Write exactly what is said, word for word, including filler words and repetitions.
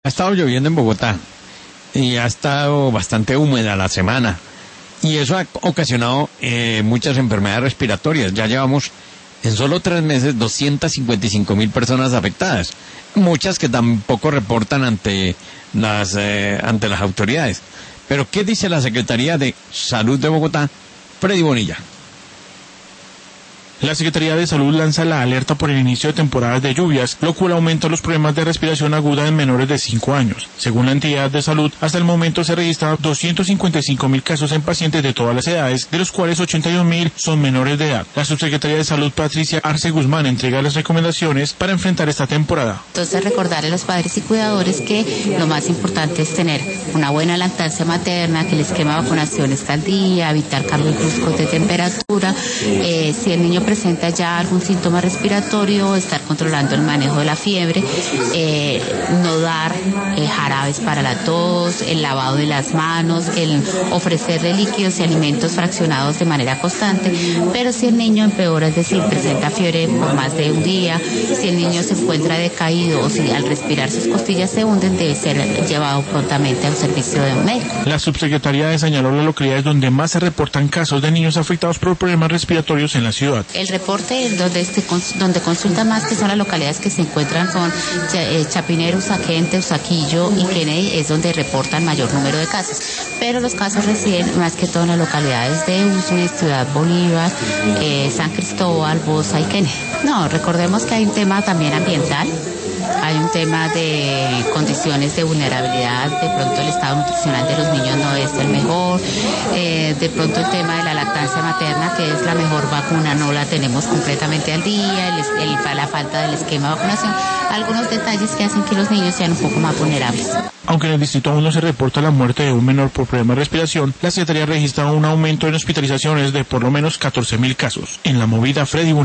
Ha estado lloviendo en Bogotá y ha estado bastante húmeda la semana y eso ha ocasionado eh, muchas enfermedades respiratorias. Ya llevamos en solo tres meses doscientas cincuenta y cinco mil personas afectadas, muchas que tampoco reportan ante las eh, ante las autoridades. Pero ¿qué dice la Secretaría de Salud de Bogotá? Freddy Bonilla. La Secretaría de Salud lanza la alerta por el inicio de temporadas de lluvias, lo cual aumenta los problemas de respiración aguda en menores de cinco años. Según la entidad de salud, hasta el momento se registraron doscientos cincuenta y cinco mil casos en pacientes de todas las edades, de los cuales ochenta y un mil son menores de edad. La Subsecretaría de Salud, Patricia Arce Guzmán, entrega las recomendaciones para enfrentar esta temporada. Entonces, recordarle a los padres y cuidadores que lo más importante es tener una buena lactancia materna, que el esquema de vacunación está al día, evitar cambios bruscos de temperatura. Eh, si el niño presenta ya algún síntoma respiratorio, estar controlando el manejo de la fiebre, eh, no dar eh, jarabes para la tos, el lavado de las manos, el ofrecerle líquidos y alimentos fraccionados de manera constante. Pero si el niño empeora, es decir, presenta fiebre por más de un día, si el niño se encuentra decaído o si al respirar sus costillas se hunden, debe ser llevado prontamente al servicio de un médico. La subsecretaría señaló las localidades donde más se reportan casos de niños afectados por problemas respiratorios en la ciudad. El reporte donde, este, donde consulta más, que son las localidades que se encuentran, son Chapinero, Usaquén, Usaquillo y Kennedy, es donde reportan mayor número de casos. Pero los casos residen más que todo en las localidades de Usme, Ciudad Bolívar, eh, San Cristóbal, Bosa y Kennedy. No, recordemos que hay un tema también ambiental. Hay un tema de condiciones de vulnerabilidad, de pronto el estado nutricional de los niños no es el mejor, eh, de pronto el tema de la lactancia materna, que es la mejor vacuna, no la tenemos completamente al día, el, el, la falta del esquema de vacunación, algunos detalles que hacen que los niños sean un poco más vulnerables. Aunque en el distrito aún no se reporta la muerte de un menor por problemas de respiración, la Secretaría registra un aumento en hospitalizaciones de por lo menos catorce mil casos. En La Movida, Freddy Bonilla.